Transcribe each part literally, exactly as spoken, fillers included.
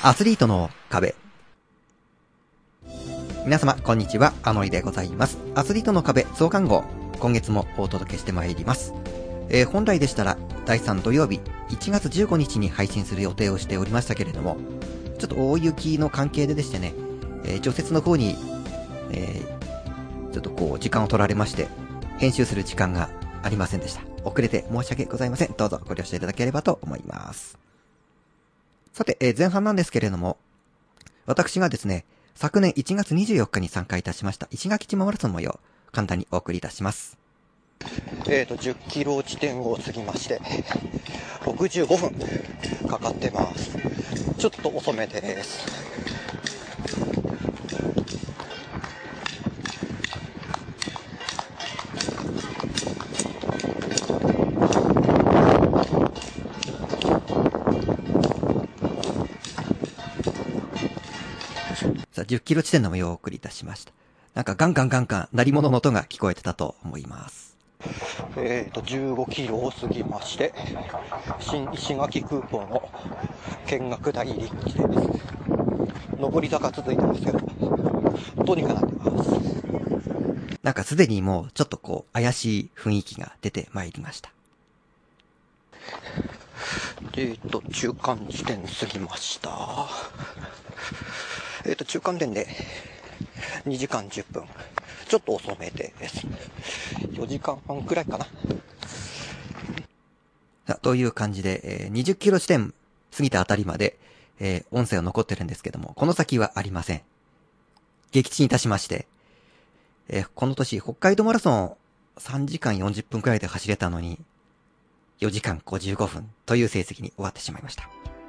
アスリートの壁。皆様こんにちは、あのいでございます。アスリートの壁増刊号、今月もお届けしてまいります。えー、本来でしたらだいさん土曜日いちがつじゅうごにちに配信する予定をしておりましたけれども、ちょっと大雪の関係ででしてね、えー、除雪の方に、えー、ちょっとこう時間を取られまして、編集する時間がありませんでした。遅れて申し訳ございません。どうぞご了承いただければと思います。さて、えー、前半なんですけれども、私がですね、昨年いちがつにじゅうよっかに参加いたしました石垣島マラソン模様、簡単にお送りいたします。 えーと、じゅっキロ地点を過ぎまして、ろくじゅうごふんかかってます。ちょっと遅めです。 さあ、じゅっキロ地点の模様をお送りいたしました。なんかガンガンガンガン鳴り物の音が聞こえてたと思います。 えーと、じゅうごキロを過ぎまして、新石垣空港の見学台入り口です。上り坂続いてますけど、どうにかなってます。 なんかすでにもうちょっとこう怪しい雰囲気が出てまいりました。 えーと、中間地点過ぎました。えーと、中間点でにじかんじゅっぷん。ちょっと遅めです。よじかんはんくらいかな。 さあ、という感じで、えー、にじゅっキロ地点過ぎたあたりまで、えー、音声は残ってるんですけども、この先はありません。撃沈いたしまして、えー、この年北海道マラソンさんじかんよんじゅっぷんくらいで走れたのに、よじかんごじゅうごふんという成績に終わってしまいました。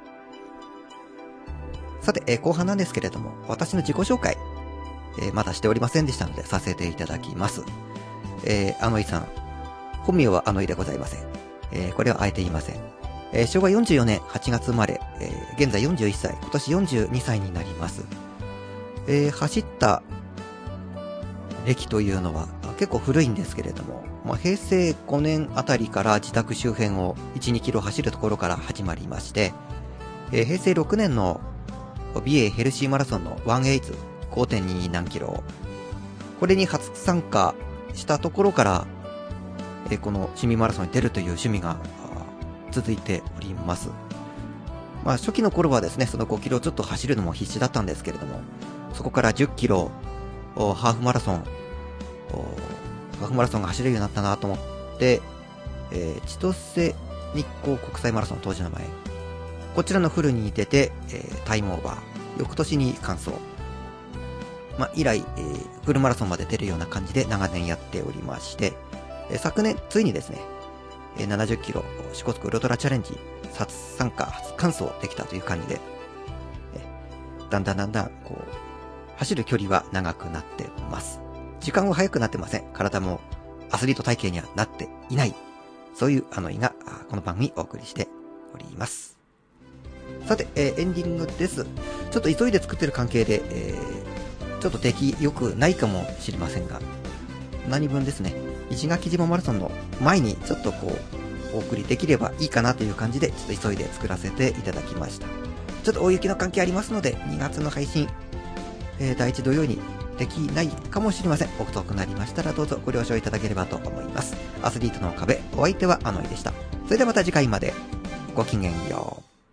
さて、えー、後半なんですけれども、私の自己紹介、えー、まだしておりませんでしたのでさせていただきます。えー、あのいさん、本名はあのいでございません。えー、これはあえて言いません。えー、しょうわよんじゅうよねんはちがつ生まれ、えー、現在よんじゅういっさい、今年よんじゅうにさいになります。えー、走った歴というのは結構古いんですけれども、まあ、へいせいごねんあたりから自宅周辺をいち、にキロ走るところから始まりまして、えー、へいせいろくねんの美瑛ヘルシーマラソンのワンエイズ ごてんに 何キロ、これに初参加したところから、えー、この趣味マラソンに出るという趣味が続いております。まあ初期の頃はですね、そのごキロちょっと走るのも必死だったんですけれども、そこからじゅっキロ、ハーフマラソン、ハーフマラソンが走れるようになったなと思って、えー、千歳日光国際マラソン当時の名前、こちらのフルに出て、えー、タイムオーバー、翌年に完走。まあ、以来、えー、フルマラソンまで出るような感じで長年やっておりまして、えー、昨年ついにですね、えー、ななじゅっキロ四国ウルトラチャレンジ初参加、初完走できたという感じで、えー、だんだんだんだんこう走る距離は長くなってます。時間は早くなってません。体もアスリート体型にはなっていない。そういうあのいがこの番組お送りしております。さて、えー、エンディングです。ちょっと急いで作ってる関係で、えー、ちょっと出来良くないかもしれませんが、何分ですね、石垣島マラソンの前にちょっとこうお送りできればいいかなという感じで、ちょっと急いで作らせていただきました。ちょっと大雪の関係ありますので、にがつの配信、えー、だいいち土曜にできないかもしれません。遅くなりましたらどうぞご了承いただければと思います。アスリートの壁、お相手はあのいでした。それではまた次回までごきげんよう。